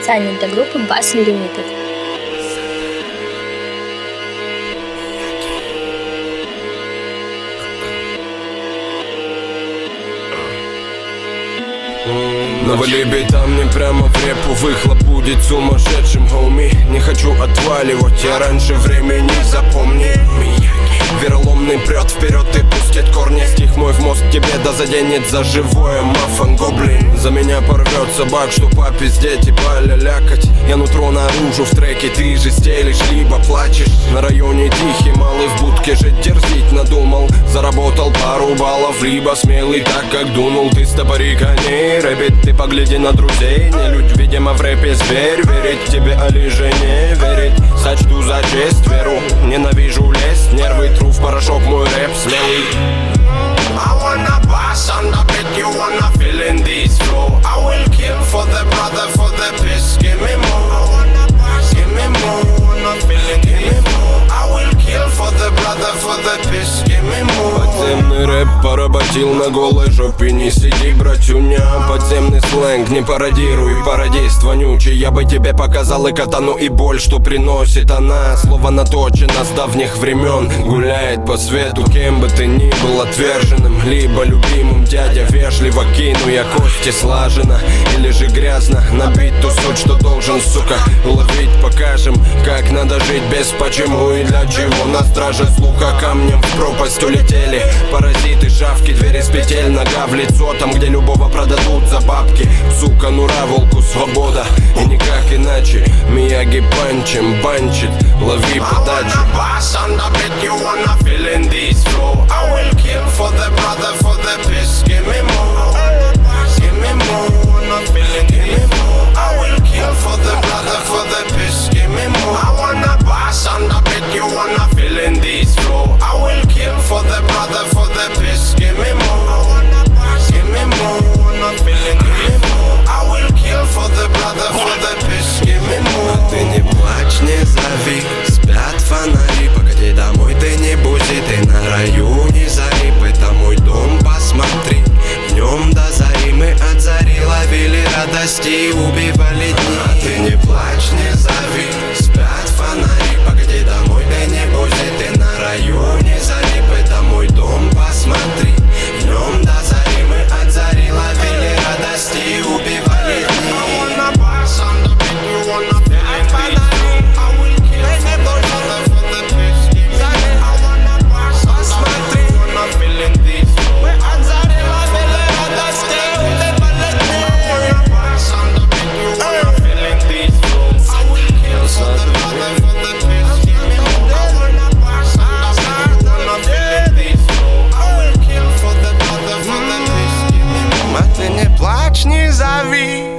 специально для группы Bass Unlimited. Навали бита мне прямо в репу, выхлоп будет сумасшедшим, хоуми. Не хочу отваливать, я раньше времени, запомни. Вероломный прет вперед и пустит корни. Стих мой в мозг тебе да заденет за живое. Мафан гоблин за меня порвет собак, что попиздеть и полялякать. Я нутро наружу в треке, ты же стелишь, либо плачешь. На районе тихий, малый в будке жить дерзить надумал. Заработал пару баллов, либо смелый так как дунул. Ты стопори коней, рэпит, ты погляди на друзей. Не людь, видимо в рэпе зверь. Верить тебе, али же не верить. Сочту за честь веру, ненавижу лезть. Нервы тру в порошок, мой рэп смелый. I wanna bass on the beat, you wanna feel in this flow. I will kill for the brother, for the peace. Give me more, I wanna bass, give me more, wanna feel in this flow. I will kill for the brother, for the peace. Give me more. Подземный рэп поработил на голой жопе. Не сиди, братюня, подземный сленг не пародируй, пародист вонючий. Я бы тебе показал и катану, и боль, что приносит она. Слово наточено с давних времен, гуляет по свету. Кем бы ты ни был, отверженным, либо любимым. Дядя вежливо кину, я кости слаженно. Или же грязно набить ту суть, что должен, сука, уловить. Покажем, как надо жить без почему и для чего. На страже слуха камнем в пропасть улетели паразиты, шавки, двери с петель. Нога в лицо, там где любого продадут за бабки. Сука, нура, волку свобода, и никак иначе. Мияги панчем банчит, лови подачу. Give me more, give me more, not feeling it. I will kill for the brother, for the peace. Give me more. I wanna bass on the beat, you wanna feel in this flow. I will kill for the brother, for the peace. Give me more. I wanna bass, give me more, not feeling it. I will kill for the brother, for the peace. Give me more. Но ты не плачь, не зови, спят фонари. Погоди домой, ты не буди, ты на районе зари. Это мой дом, посмотри. В нем до зари мы от зари ловили радости и убивали дни. А ты не плачь, не зови, спят фонари. Погоди домой, ты не буди, ты на районе зари. Это мой дом, посмотри. В нем до зари мы от зари ловили радости и убивали дни. Не плачь, не зови,